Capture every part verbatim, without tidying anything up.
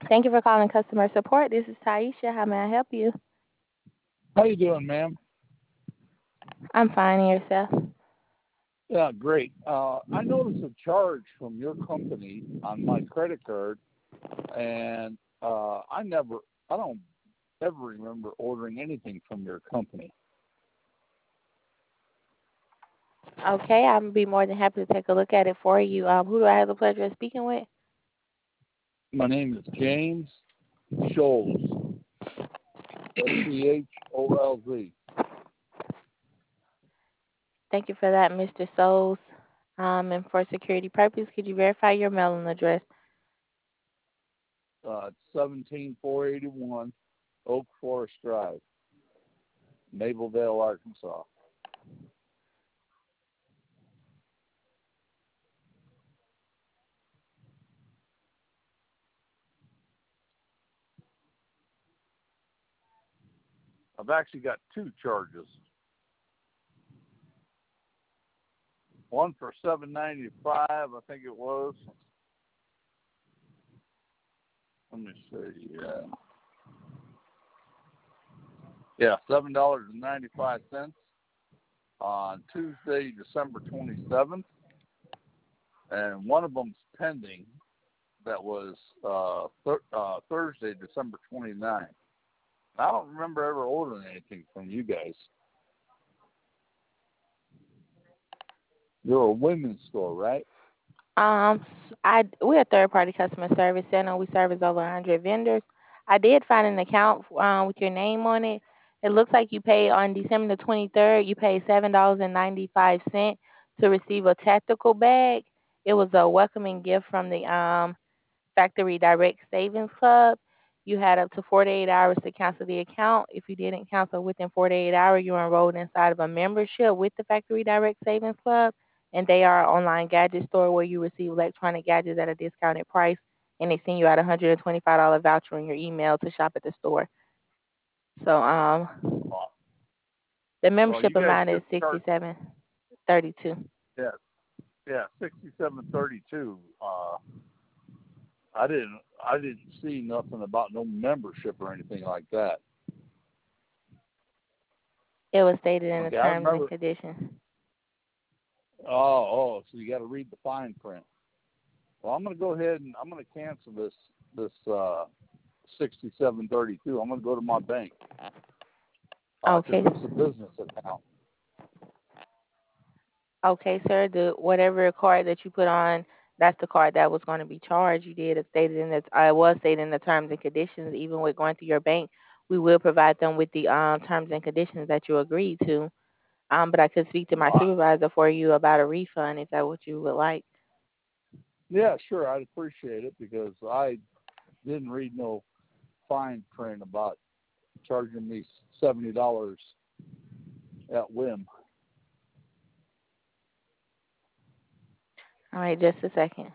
Thank you for calling customer support. This is Taisha. How may I help you? How you doing, ma'am? I'm fine. And yourself? Yeah, great. Uh, I noticed a charge from your company on my credit card, and uh, I never, I don't ever remember ordering anything from your company. Okay, I'll be more than happy to take a look at it for you. Um, who do I have the pleasure of speaking with? My name is James Scholes, S C H O L Z. Thank you for that, Mister Souls. Um, and for security purposes, could you verify your mailing address? Uh, seventeen four eighty-one Oak Forest Drive, Mableville, Arkansas. I've actually got two charges. One for seven ninety-five, I think it was. Let me see. Yeah, yeah, seven dollars and ninety-five cents on Tuesday, December twenty-seventh, and one of them's pending. That was uh, th- uh, Thursday, December twenty-ninth. I don't remember ever ordering anything from you guys. You're a women's store, right? Um, I we're a third party customer service center. We service over one hundred vendors. I did find an account um, with your name on it. It looks like you paid on December the twenty-third. You paid seven dollars and ninety-five cents to receive a tactical bag. It was a welcoming gift from the um Factory Direct Savings Club. You had up to forty-eight hours to cancel the account. If you didn't cancel within forty-eight hours, you were enrolled inside of a membership with the Factory Direct Savings Club, and they are an online gadget store where you receive electronic gadgets at a discounted price, and they send you out a one hundred twenty-five dollars voucher in your email to shop at the store. So um, Well, the well membership you guys amount is should charge. sixty-seven thirty-two. Yeah, yeah, sixty-seven thirty-two. Uh, I didn't, I didn't see nothing about no membership or anything like that. It was stated in the Okay, I terms and remember. conditions. Oh, oh, so you got to read the fine print. Well, I'm going to go ahead and I'm going to cancel this this uh, sixty-seven thirty-two. I'm going to go to my bank because Okay. it's a business account. Okay, sir. The whatever card that you put on, that's the card that was going to be charged. You did it stated in the I was stated in the terms and conditions. Even with going through your bank, we will provide them with the um terms and conditions that you agreed to. Um, but I could speak to my Uh, supervisor for you about a refund if that's what you would like. yeah, sure, I'd appreciate it because I didn't read no fine print about charging me seventy dollars at whim. All right, just a second.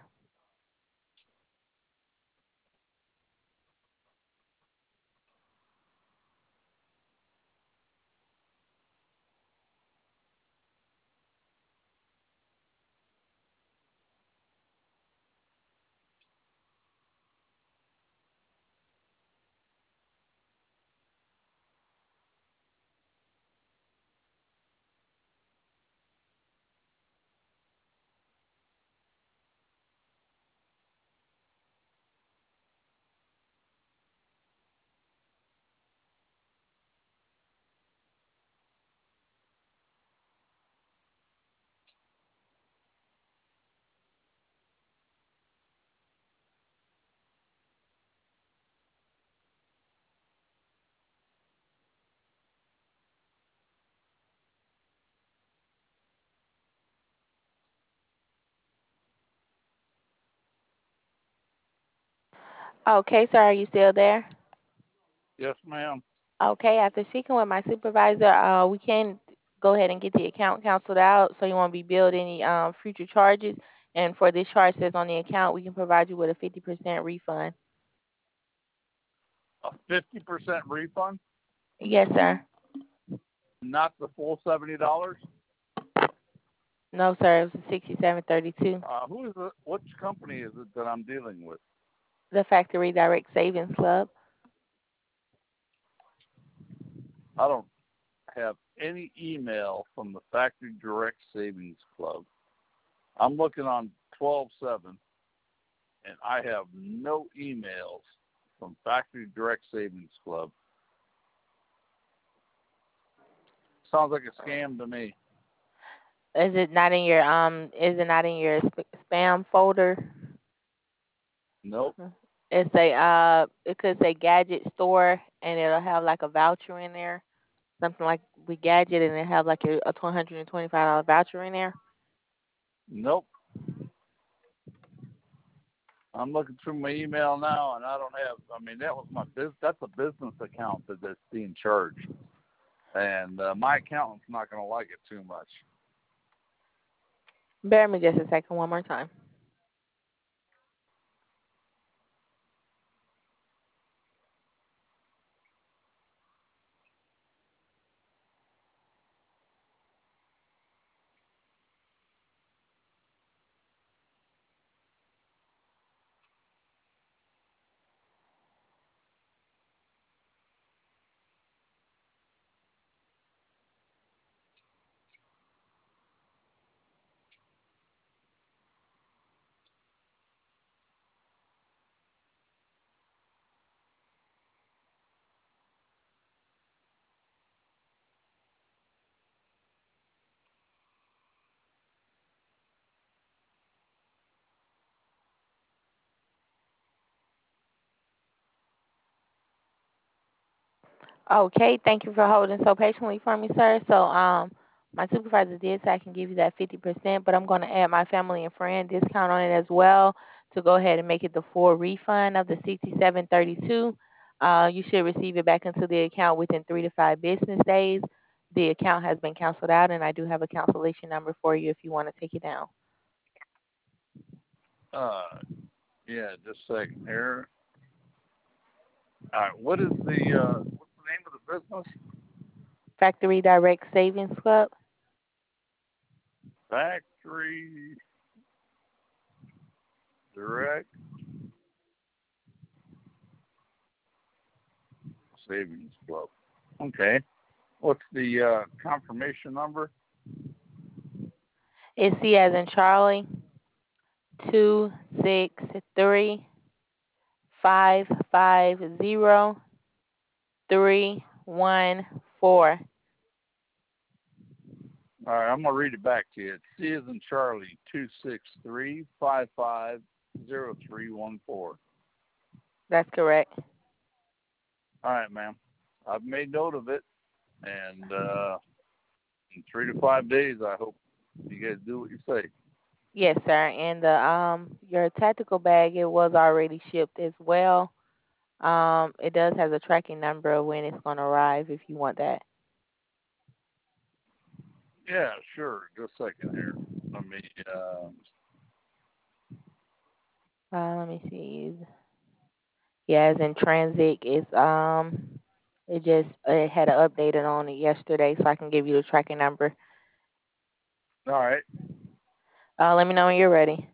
Okay, sir, are you still there? Yes, ma'am. Okay, after speaking with my supervisor, uh, we can go ahead and get the account canceled out so you won't be billed any um, future charges. And for this charge that's on the account, we can provide you with a fifty percent refund. A fifty percent refund, Yes, sir. not the full seventy dollars. No, sir, it was sixty-seven thirty-two. Uh, who is it? Which company is it that I'm dealing with? The Factory Direct Savings Club. I don't have any email from the Factory Direct Savings Club. I'm looking on twelve seven, and I have no emails from Factory Direct Savings Club. Sounds like a scam to me. Is it not in your um? Is it not in your sp- spam folder? Nope. It's a uh. It could say Gadget Store, and it'll have like a voucher in there, something like we Gadget, and it have like a, a two hundred and twenty five dollar voucher in there. Nope. I'm looking through my email now, and I don't have. I mean, that was my business. That's a business account that that's being charged, and uh, my accountant's not going to like it too much. Bear me just a second, one more time. Okay, thank you for holding so patiently for me, sir. So, um, my supervisor did say I can give you that fifty percent, but I'm going to add my family and friend discount on it as well to go ahead and make it the full refund of the sixty-seven thirty-two. Uh, you should receive it back into the account within three to five business days. The account has been canceled out, and I do have a cancellation number for you if you want to take it down. Uh, yeah, just a second here. All right, what is the uh, what's the name of the business? Factory Direct Savings Club. Factory Direct Savings Club. Okay. What's the uh, confirmation number? It's C as in Charlie, two six three five five zero three one four. All right, I'm gonna read it back to you. It's C as in Charlie, two six three five five zero three one four. That's correct. All right, ma'am. I've made note of it, and uh, in three to five days, I hope you guys do what you say. Yes, sir. And the um your tactical bag, it was already shipped as well. Um, it does have a tracking number of when it's gonna arrive if you want that. Yeah, sure. Just a second here. Let me. Uh, Uh, let me see. Yeah, as in transit, it's um it just it had an updated on it yesterday, so I can give you the tracking number. all right. Uh, let me know when you're ready.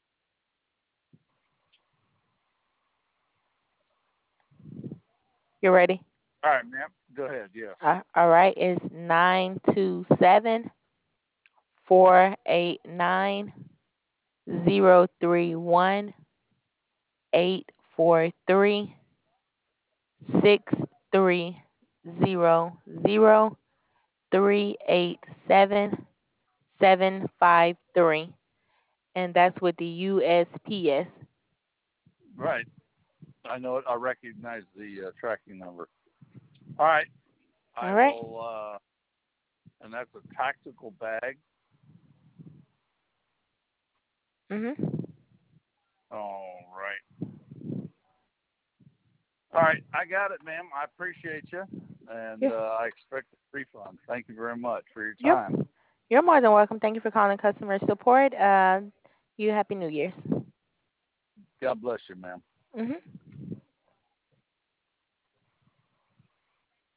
You ready? All right, ma'am. Go ahead. Yes. Uh, all right. It's nine two seven four eight nine zero three one eight four three six three zero zero three eight seven seven five three, and that's with the U S P S. Right. I know it. I recognize the uh, tracking number. All right. I All right. will. Uh, and that's a tactical bag. Mhm. All right. All right. I got it, ma'am. I appreciate you, and Yeah. uh, I expect a refund. Thank you very much for your Yep. time. You're more than welcome. Thank you for calling customer support. Uh, you happy New Year's. God bless you, ma'am. Mhm.